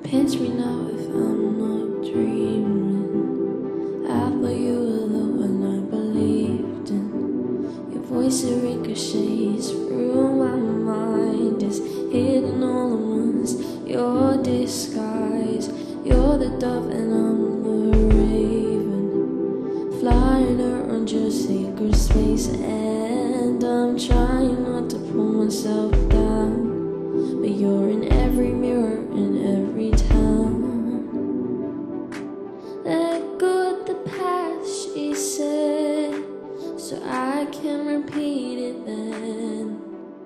Pinch me now if I'm not dreaming. I thought you were the one I believed in. Your voice, it ricochets through my mind. It's hidden all amongst your disguise. You're the dove and I'm the raven, flying around your sacred space. And I'm trying not to pull myself down, but you're in every mirror, in every town. Let go the past, she said, so I can repeat it then.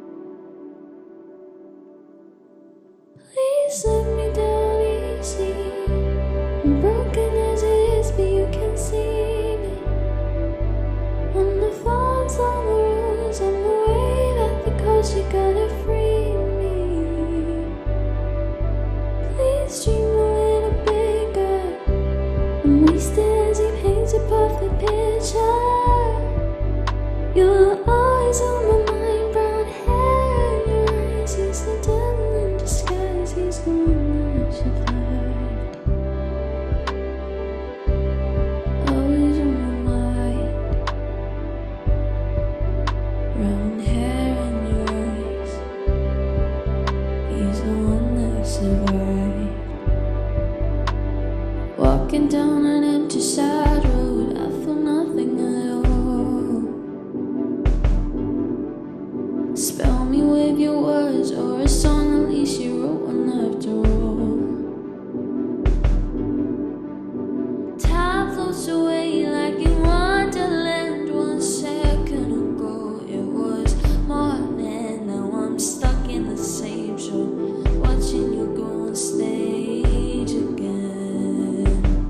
Please let me down easy. I'm broken as it is, but you can see me. On the falls, on the roads, on the wave at the coast, you gotta free me. Please dream a little bigger. I'm wasted as he paints a perfect picture. You're always on my mind, brown hair in your eyes. He's the devil in disguise, he's the one that should hide. Always on my mind, brown hair in your eyes. He's the one that survived. Walking down an empty side road, I feel nothing at all. Spell me with your words, or a song at least you wrote one after all. Time floats away like in Wonderland. 1 second ago it was morning. Now I'm stuck in the same show, watching you go on stage again.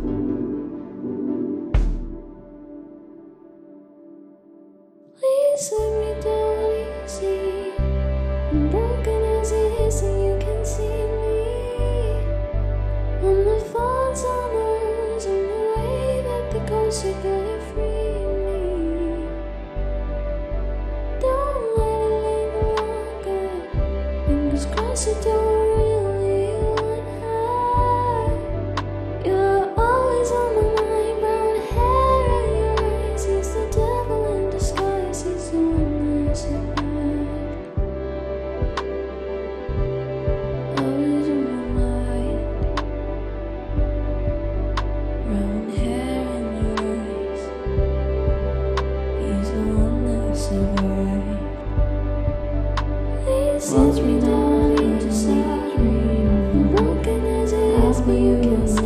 Please let me down easy. I'm broken as it is, and you can see me. On the falls, on the roads, on the wave at the coast, you gotta free me. Don't let it linger longer. Fingers crossed you don't really want her. You're always on my mind, brown hair in your eyes. He's the devil in disguise, he's the one that survived. Always on my mind, brown hair in your eyes. He's the one that survived. Please touch me down into sad dream. I'm broken as it is, but you can see me.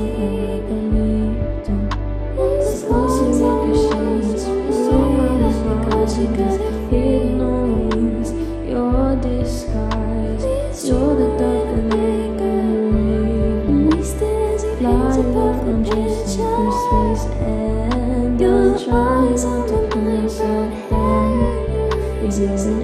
On the falls and ricochets, because you gotta feel no wings. Your disguise, you're the dove and I'm wasted as he paints a perfect picture. Space, and I'm trying not to put myself down.